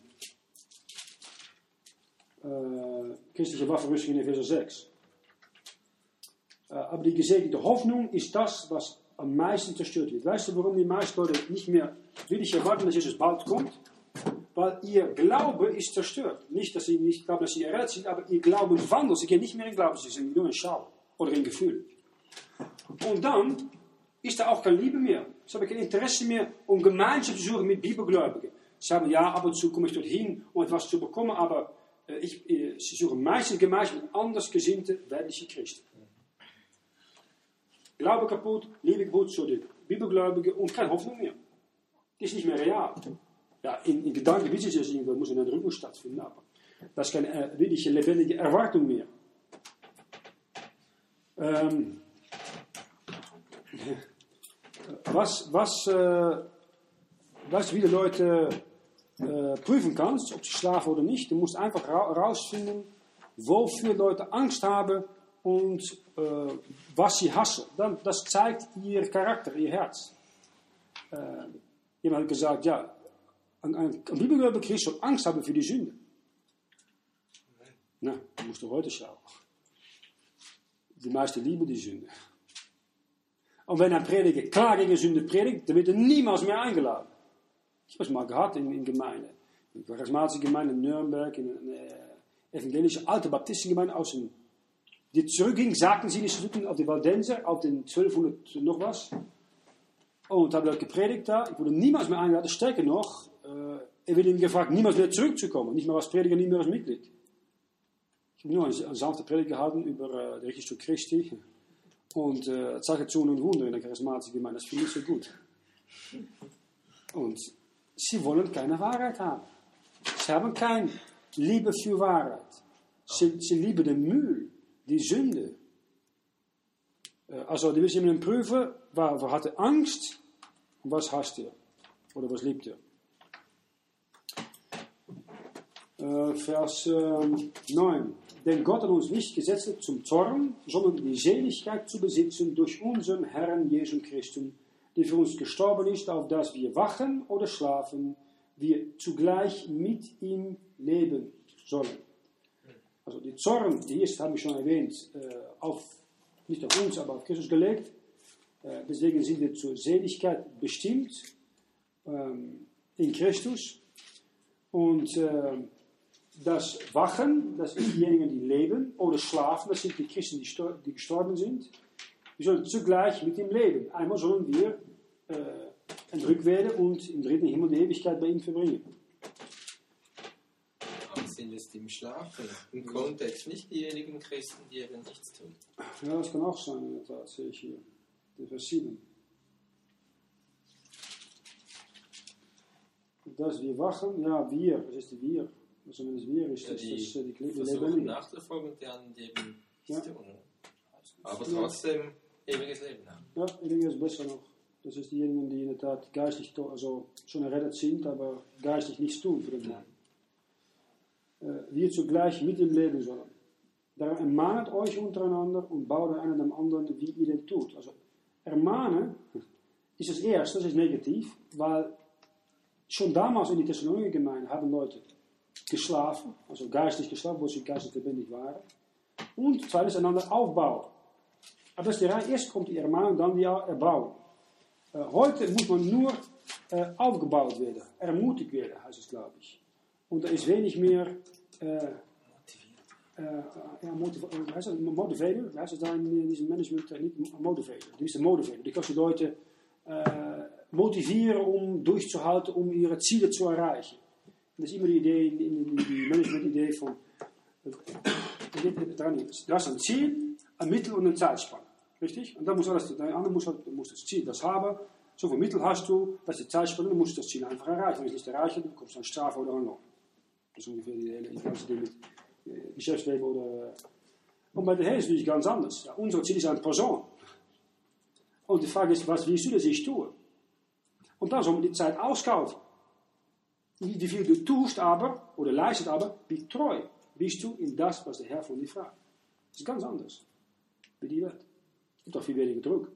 äh, äh, christliche Waffenrüstung in Epheser sechs. Aber die gesegnete Hoffnung ist das, was am meisten zerstört wird. Weißt du, warum die meisten Leute nicht mehr wirklich erwarten, dass Jesus bald kommt? Weil ihr Glaube ist zerstört. Nicht, dass sie nicht glauben, dass sie errettet sind, aber ihr Glauben wandelt. Sie gehen nicht mehr in Glauben, sie sind nur in Schau oder in Gefühl. Und dann ist da auch keine Liebe mehr. Sie haben kein Interesse mehr, um Gemeinschaft zu suchen mit Bibelgläubigen. Sie sagen, ja, ab und zu komme ich dorthin, um etwas zu bekommen, aber äh, ich, äh, sie suchen meistens Gemeinschaft mit andersgesinnten weltlichen Christen. Glaube kaputt, Liebe kaputt zu den Bibelgläubigen und keine Hoffnung mehr. Die ist nicht mehr real. Ja, in, in Gedanken wissen sie es irgendwo, muss in der Rücken stattfinden, aber das ist keine äh, wirkliche lebendige Erwartung mehr. Ähm, was, was, äh, was wie die Leute äh, prüfen kannst, ob sie schlafen oder nicht, du musst einfach herausfinden, wofür Leute Angst haben, und äh, was sie hassen. Dann, das zeigt ihr Charakter, ihr Herz. Äh, jemand hat gesagt, ja, ein, ein, ein Bibelgläubiger Christ soll Angst haben für die Sünde. Na, da musst du heute schauen. Die meisten lieben die Sünde. Und wenn ein Prediger klar gegen Sünde predigt, dann wird er niemals mehr eingeladen. Ich habe es mal gehabt in, in Gemeinden. In der charismatische Gemeinde in Nürnberg, in eine evangelische alte Baptistengemeinde aus dem die zurückging, sagten sie nicht zurück auf die Waldenser, auf den zwölfhundert noch was. Und haben dort gepredigt da. Ich wurde niemals mehr eingeladen, stärker noch. Äh, er wird ihnen gefragt, niemals mehr zurückzukommen. Nicht mehr als Prediger, nicht mehr als Mitglied. Ich habe nur eine, eine sanfte Predigt gehalten über äh, die Richtung Christi. Und äh, Zeichen und Wunder in der charismatischen Gemeinde. Das finde ich so gut. Und sie wollen keine Wahrheit haben. Sie haben keine Liebe für Wahrheit. Sie, sie lieben den Müll. Die Sünde. Also, die müssen jemanden prüfen, waar hat er Angst und was hasst er? Oder was liebt er? Äh, Vers äh, neun. Denn Gott hat uns nicht gesetzt zum Zorn, sondern die Seligkeit zu besitzen durch unseren Herrn Jesus Christus, der für uns gestorben ist, auf dass wir wachen oder schlafen, wir zugleich mit ihm leben sollen. Also die Zorn, die ist, habe ich schon erwähnt, äh, auf, nicht auf uns, aber auf Christus gelegt. Äh, deswegen sind wir zur Seligkeit bestimmt ähm, in Christus. Und äh, das Wachen, das sind diejenigen, die leben, oder schlafen, das sind die Christen, die, stor- die gestorben sind. Wir sollen zugleich mit ihm leben. Einmal sollen wir äh, entrückt werden und im dritten Himmel die Ewigkeit bei ihm verbringen. Sind es die im Schlafen? Im Kontext nicht diejenigen Christen, die eben nichts tun. Ja, das kann auch sein, in der Tat, sehe ich hier. In Vers sieben. Dass wir wachen, ja, wir, was ist die wir? Also wenn es wir ist, Ja, ist die das äh, die Leben versuchen nicht. nachzufolgen, deren Leben Ja. ist tun. Aber trotzdem ewiges Leben haben. Ja, ich denke, das ist besser noch. Das ist diejenigen, die in der Tat geistlich, to- also schon errettet sind, aber geistlich nichts tun für den Herrn. Äh, wir zugleich mit ihm leben sollen. Darum ermahnet euch untereinander und baut einer dem anderen, wie ihr denn tut. Also ermahnen ist das Erste, das ist negativ, weil schon damals in die Thessaloniker Gemeinde haben Leute geschlafen, also geistlich geschlafen, wo sie geistlich lebendig waren. Und zweitens einander aufbauen. Aber das ist die Reihe. Erst kommt die Ermahnung, dann die Erbauung. Äh, heute muss man nur äh, aufgebaut werden, ermutigt werden, heißt es, glaube ich. Und da ist wenig mehr äh, äh, ja, motiv äh, heißt das, Motivator, heißt es da in diesem Management-Technik, Motivator. Die ist der Motivator. Die kann die Leute äh, motivieren, um durchzuhalten, um ihre Ziele zu erreichen. Und das ist immer die Idee, in, in, in die Management-Idee von, du hast ein Ziel, ein Mittel und eine Zeitspanne. Richtig? Und dann muss alles, der andere muss, muss das Ziel das haben, so viel Mittel hast du, das ist die Zeitspanne, dann musst du das Ziel einfach erreichen. Wenn du es nicht erreichen, dann kommst du an Strafe oder an Lohn. Das ist ungefähr die, die ganze Idee mit äh, Geschäftsleben oder... Und bei der Herr ist es natürlich ganz anders. Ja, unser Ziel ist eine Person. Und die Frage ist, was willst du, dass ich tue? Und dann soll man die Zeit auskaufen. Nicht wie viel du tust, aber, oder leistet, aber wie treu bist du in das, was der Herr von dir fragt. Das ist ganz anders. Wie die Welt. Es gibt auch viel weniger Druck.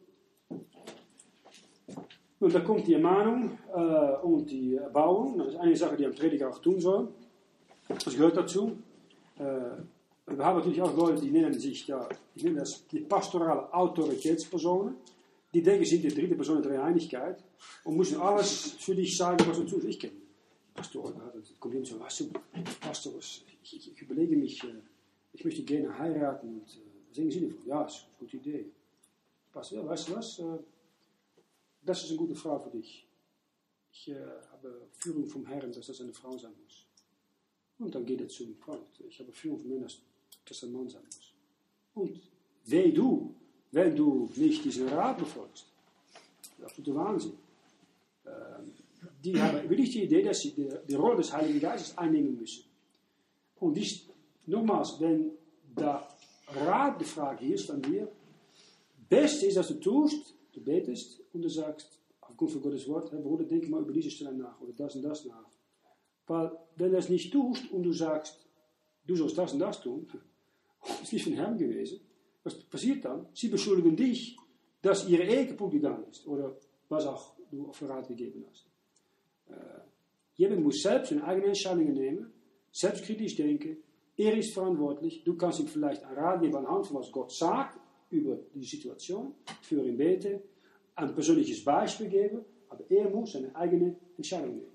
Und da kommt die Ermahnung äh, und die Erbauung. Das ist eine Sache, die ein Prediger auch tun soll. Das gehört dazu. Äh, wir haben natürlich auch Leute, die nennen sich, ja, ich nenne das die pastorale Autoritätspersonen. Die denken, sie sind die dritte Person der Dreieinigkeit und müssen alles für dich sagen, was du tust. Ich kenne Pastor, da kommt jemand so, weißt du, Pastor, ich, ich, ich überlege mich, äh, ich möchte gerne heiraten und äh, was denken Sie davon? Ja, das ist eine gute Idee. Pastor, ja, weißt du was, äh, das ist eine gute Frau für dich. Ich äh, habe Führung vom Herrn, dass das eine Frau sein muss. Und dann geht er zum Freund. Ich habe Führung vom Herrn, dass das ein Mann sein muss. Und weh du, wenn du nicht diesen Rat befolgst. Das ist absoluter Wahnsinn. Ähm, die haben wirklich die Idee, dass sie die, die Rolle des Heiligen Geistes einnehmen müssen. Und dies, nochmals, wenn der Rat gefragt ist an dir, Beste ist, dass du tust, du betest und du sagst, aufgrund von Gottes Wort, hey Bruder, denk mal über diese Stelle nach oder das und das nach. Weil, wenn du es nicht tust und du sagst, du sollst das und das tun, das ist nicht von Herrn gewesen, was passiert dann? Sie beschuldigen dich, dass ihre Ehe kaputt gegangen ist oder was auch du auf Rat gegeben hast. Äh, jemand muss selbst seine eigenen Entscheidungen nehmen, selbstkritisch denken, er ist verantwortlich, du kannst ihm vielleicht einen Rat geben anhand von was Gott sagt über die Situation, für ihn beten, ein persönliches Beispiel geben, aber er muss seine eigene Entscheidung nehmen.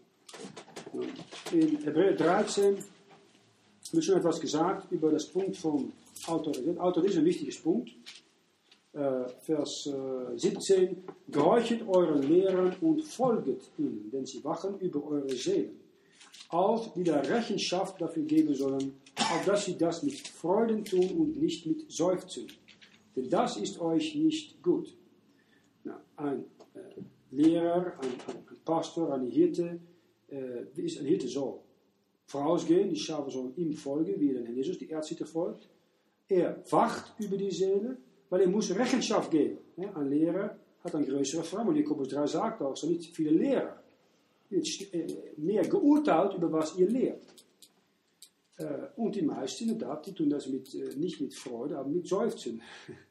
In Hebräer dreizehn wird schon etwas gesagt über das Punkt von Autorität. Autorität ist ein wichtiges Punkt. Äh, Vers äh, siebzehn. Gehorchet euren Lehrern und folget ihnen, denn sie wachen über eure Seelen, auf die da Rechenschaft dafür geben sollen, auf dass sie das mit Freuden tun und nicht mit Seufzen. Denn das ist euch nicht gut. Na, ein äh, Lehrer, ein, ein, ein Pastor, eine Hirte, äh, wie ist ein Hirte so? Vorausgehen, die Schafe sollen ihm folgen, wie er den Jesus, die Erzhirte folgt. Er wacht über die Seele, weil er muss Rechenschaft geben. Ja, ein Lehrer hat eine größere Verantwortung. Jakobus drei sagt auch, es sind nicht viele Lehrer. Jetzt, äh, mehr geurteilt über was ihr lehrt. Äh, und die meisten, inderdaad, die tun das mit, äh, nicht mit Freude, aber mit Seufzen.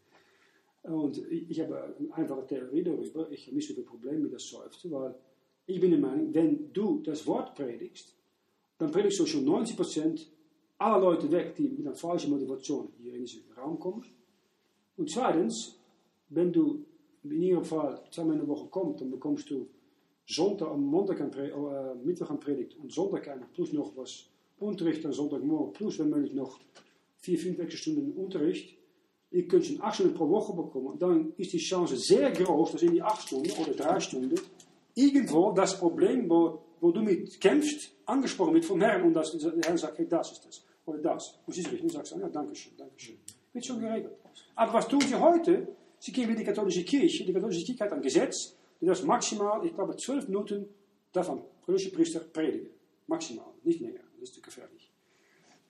Und ich, ich habe eine einfache Theorie darüber. Ich habe nicht so viel Problem mit das Seufzen, weil ich bin der Meinung, wenn du das Wort predigst, dann predigst du schon neunzig Prozent aller Leute weg, die mit einer falschen Motivation hier in diesen Raum kommen. Und zweitens, wenn du in ihrem Fall zweimal in der Woche kommst, dann bekommst du Sonntag, am Montag ein Predigt, äh, Mittwoch ein Predigt und Sonntag ein, plus noch was Unterricht an Sonntagmorgen, plus wenn möglich noch vier, fünf extra Stunden Unterricht. Ihr könnt schon acht Stunden pro Woche bekommen. Dann ist die Chance sehr groß, dass in die acht Stunden oder drei Stunden irgendwo das Problem, wo, wo du mit kämpfst, angesprochen wird vom Herrn und dass der Herr sagt, hey, das ist das. Oder das. Und sie spricht und sagst, ja, danke schön, danke schön. Wird schon geregelt. Aber was tun sie heute? Sie gehen wieder die katholische Kirche. Die katholische Kirche hat ein Gesetz, das maximal, ich glaube, zwölf Minuten darf ein katholischer Priester predigen. Maximal, nicht länger. Das ist zu gefährlich.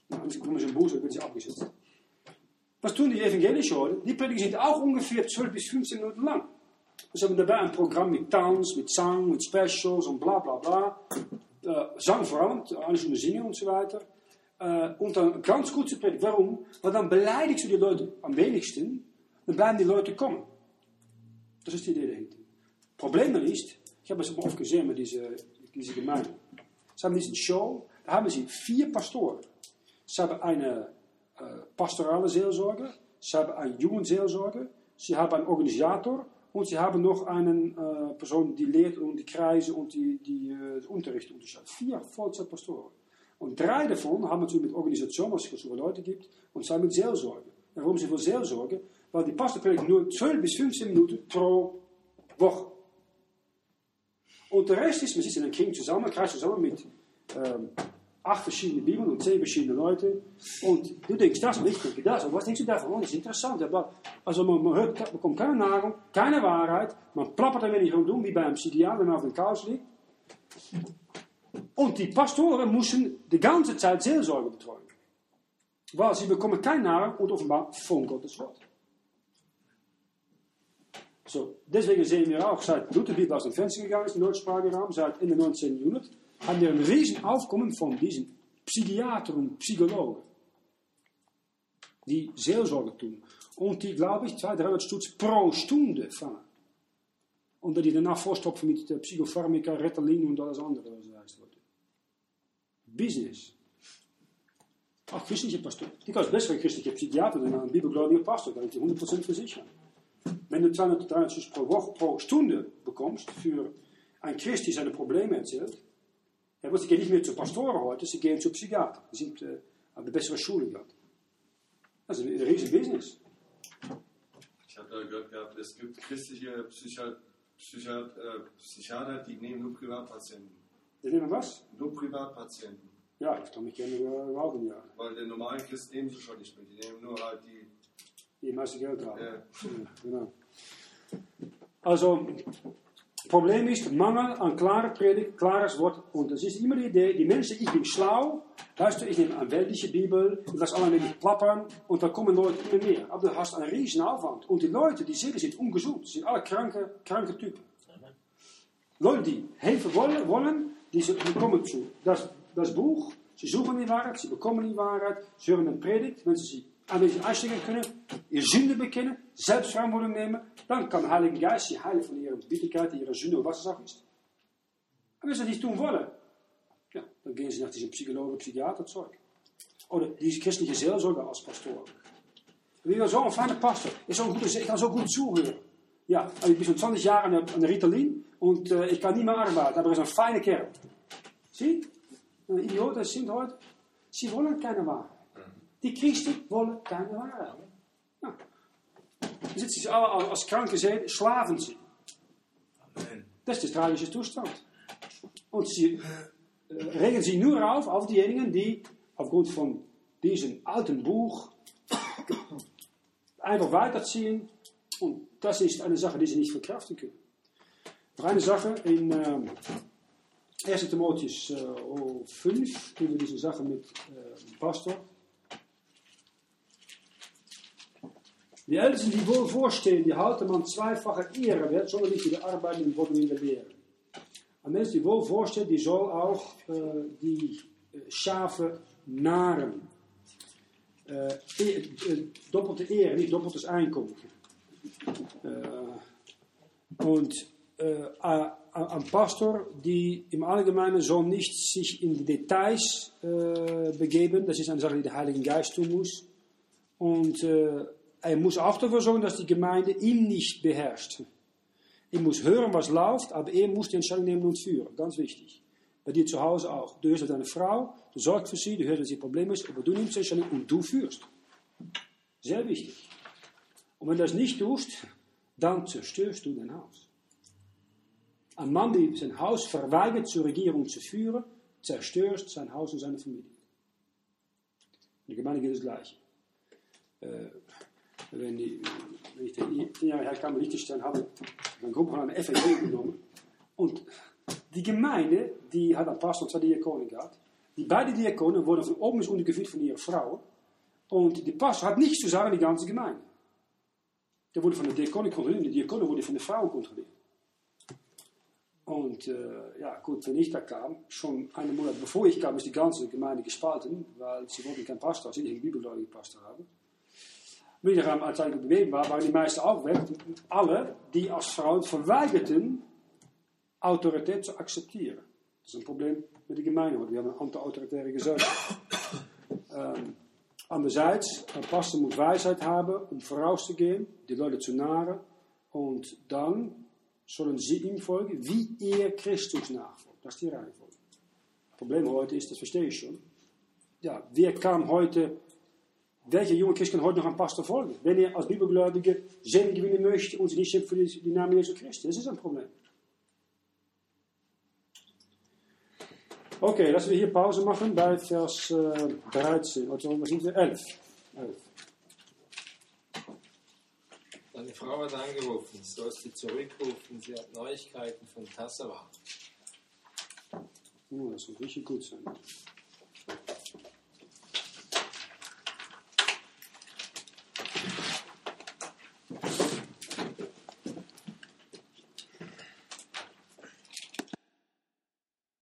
Nou, dan komen ze een boos, dan wird sie abgesetzt. Was tun die Evangelischen heute? Die Predigen sind auch ungefähr zwölf bis fünfzehn Minuten lang. Sie haben dabei ein Programm mit Tanz, mit Sang, mit Specials und bla bla bla. Äh, Sang vor allem, alle Stunden singen und so weiter. Äh, und dann ganz kurze Predigt. Warum? Weil dann beleidigst du die Leute am wenigsten, dann bleiben die Leute kommen. Das ist die Idee dahinter. Problem ist, ich habe es oft gesehen mit dieser, dieser Gemeinde. Sie haben diese Show, da haben sie vier Pastoren. Sie haben eine äh, pastorale Seelsorge, sie haben einen Jugendseelsorger, sie haben einen Organisator und sie haben noch eine äh, Person, die lehrt und die Kreise und die, die äh, Unterricht unterscheidet. Vier Vollzeitpastoren. Und drei davon haben natürlich mit Organisation, was es so Leute gibt, und zwei mit Seelsorge. Und warum sie für Seelsorge? Weil die Pastor predigt nur zwölf bis fünfzehn Minuten pro Woche. Und der Rest ist, wir sitzen in einem Kring zusammen, Kreis zusammen mit ähm, acht verschiedenen Bibeln und zehn verschiedene Leute. Und du denkst das und ich denke das. Und was denkst du davon? Oh, das ist interessant. Aber also man, man hört, man bekommt keine Nahrung, keine Wahrheit. Man plappert ein wenig rundum, wie bei einem Psychiater, wenn man auf den Couch liegt. Und die Pastoren müssen die ganze Zeit Seelsorge betreuen. Weil sie bekommen keine Nahrung und offenbar von Gottes Wort. So, deswegen sehen wir auch, seit Lutherbibel aus dem Fenster gegangen ist, im deutschsprachigen Raum, seit Ende neunzehnten Jahrhundert, haben wir ein riesen Aufkommen von diesen Psychiater und Psychologen, die Seelsorge tun. Und die, glaube ich, zweihundert, dreihundert Stutz pro Stunde fangen. Und die danach vorstopfen mit äh, Psychopharmaka, Ritalin und alles andere, was das heißt. Business. Auch christliche Pastoren. Die kann best een christliche Psychiater dan een bibelgläubiger Pastor, da ist die hundert Prozent versichert. Wenn du zweihundert, dreihundert Stutz pro Woche, pro Stunde bekommst, für einen Christ, der seine Probleme erzählt, ja, sie gehen nicht mehr zu Pastoren heute, sie gehen zu Psychiater. Sie sind äh, an der besseren Schule gehabt. Das ist ein riesiges Business. Ich habe da gehört gehabt, es gibt christliche Psychiat Psychiat äh, Psychiater, die nehmen nur Privatpatienten. Die nehmen was? Nur Privatpatienten. Ja, ich kann mich gerne überhaupt ja. Weil der normalen Christ nehmen sie schon nicht mehr. Die nehmen nur halt die... Die meiste Geld haben. Ja. Ja, genau. Also, Problem ist Mangel an klarer Predigt, klares Wort. Und das ist immer die Idee, die Menschen, ich bin schlau, weißt du, ich nehme eine weltliche Bibel, ich lasse alle ein wenig plappern und dann kommen Leute immer mehr. Aber du hast einen riesen Aufwand. Und die Leute, die Seelen sind ungesund, sind alle kranke, kranke Typen. Leute, die Hilfe wollen, wollen die, die kommen zu das, das Buch, sie suchen die Wahrheit, sie bekommen die Wahrheit, sie hören eine Predigt, wenn sie sie ein wenig einsteigen können, ihre Sünde bekennen, Selbstverantwortung nehmen, dann kann der Heilige Geist sie heilen von ihrer Bitterkeit, ihrer Sünde und was es auch ist. Und wenn sie das nicht tun wollen, ja, dann gehen sie nach diesem Psychologen, Psychiater zurück. Oder die christliche Seelsorger als Pastor. Wie war so ein feiner Pastor, ist so ein guter, ich kann so gut zuhören. Ja, also ich bin schon zwanzig Jahre an der, an der Ritalin und äh, ich kann nicht mehr arbeiten, aber er ist ein feiner Kerl. Sieh, die Idioten sind heute, sie wollen keine Wahrheit. Die Christen wollen keine Wahrheit. Ja. Dan zitten ze alle als kranke Seelen, slaven sie. Amen. Das ist der tragische Zustand. Und sie äh, regen sie nur auf, auf diejenigen, die aufgrund von diesem alten Buch einfach weiterziehen. Und das ist eine Sache, die sie nicht verkraften können. Noch eine Sache in äh, erster Timotheus äh, fünf, tun wir diese Sache mit äh, Pastor. Die Ältesten, die wohl vorstehen, die halten man zweifache Ehre wert, sondern nicht die arbeiten worden in der Lehre. Ein Mensch, die wohl vorsteht, die soll auch äh, die äh, Schafe nahren. Äh, e äh, doppelte Ehre, nicht doppeltes Einkommen. Äh, und äh, ein Pastor, die im Allgemeinen soll nicht sich in die Details äh, begeben, das ist eine Sache, die der Heilige Geist tun muss. Und äh, er muss auch dafür sorgen, dass die Gemeinde ihn nicht beherrscht. Er muss hören, was läuft, aber er muss die Entscheidung nehmen und führen. Ganz wichtig. Bei dir zu Hause auch. Du hörst deine Frau, du sorgst für sie, du hörst, dass sie ein Problem ist, aber du nimmst die Entscheidung und du führst. Sehr wichtig. Und wenn du das nicht tust, dann zerstörst du dein Haus. Ein Mann, der sein Haus verweigert, zur Regierung zu führen, zerstört sein Haus und seine Familie. In der Gemeinde geht das Gleiche. Äh, Wenn, die, wenn ich den zehn Jahre her kam, Liechtenstein habe, eine Gruppe von einer F N G genommen. Und die Gemeinde, die hat einen Pastor und zwei Diakonen gehabt. Die beiden Diakonen wurden von oben bis unten geführt von ihrer Frau. Und die Pastor hat nichts zu sagen in die ganze Gemeinde. Der wurde von der Diakonin kontrolliert und die Diakonin wurde von der Frau kontrolliert. Und äh, ja, gut, wenn ich da kam, schon einen Monat bevor ich kam, ist die ganze Gemeinde gespalten, weil sie wollten keinen Pastor, sie nicht einen bibelgläubigen Pastor haben. Wie der Raum uiteindelijk bewegen war, waren die meisten auch weg. Alle, die als Frauen verweigerten, Autorität zu akzeptieren. Das ist ein Problem mit der Gemeinde. Wir haben eine anti-autoritäre Gesellschaft. ähm, andererseits, ein Pastor muss Weisheit haben, um vorauszugehen, die Leute zu nahren. Und dann sollen sie ihm folgen, wie er Christus nachfolgt. Das ist die Reihenfolge. Das Problem heute ist, das verstehe ich schon. Ja, wer kann heute, welcher junge Christ kann heute noch einem Pastor folgen? Wenn er als Bibelgläubige Segen gewinnen möchte und sich nicht für die, die Namen Jesu Christi. Das ist ein Problem. Okay, lassen wir hier Pause machen bei Vers äh, dreizehn, oder was sind wir? elf. elf. Deine Frau hat angerufen, sollst sie zurückrufen, sie hat Neuigkeiten von Tassava. Oh, das wird richtig gut sein.